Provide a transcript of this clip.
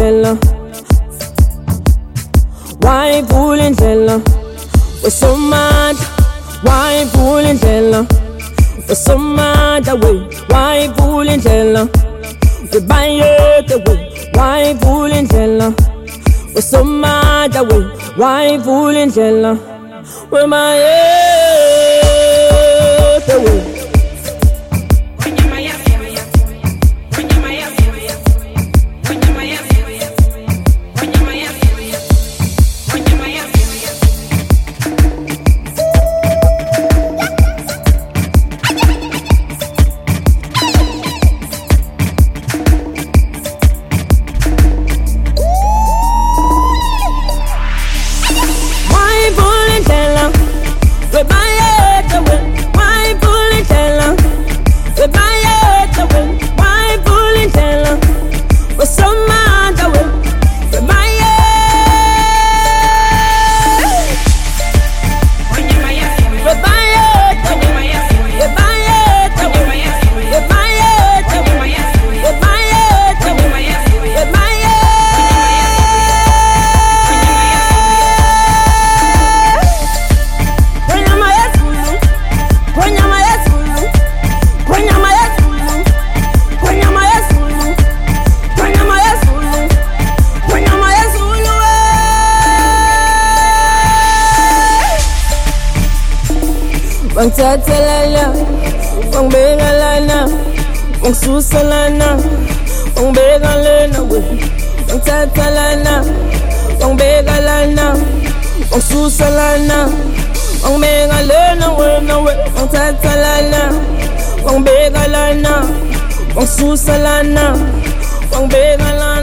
indlela, wayivula indlela, wesomandla, wayivula indlela, wesomandla we, wayivula indlela, webayede we, wayivula indlela, wesomandla we, wayivula indlela, webayede we. Wangithathelana, wangibeka lana, wangisusa lana, wangibeka lana we. Wangithathelana, wangibeka lana, wangisusa lana, wangibeka lana wena we. Wangithathelana, wangibeka lana, wangisusa lana, wangibeka lana.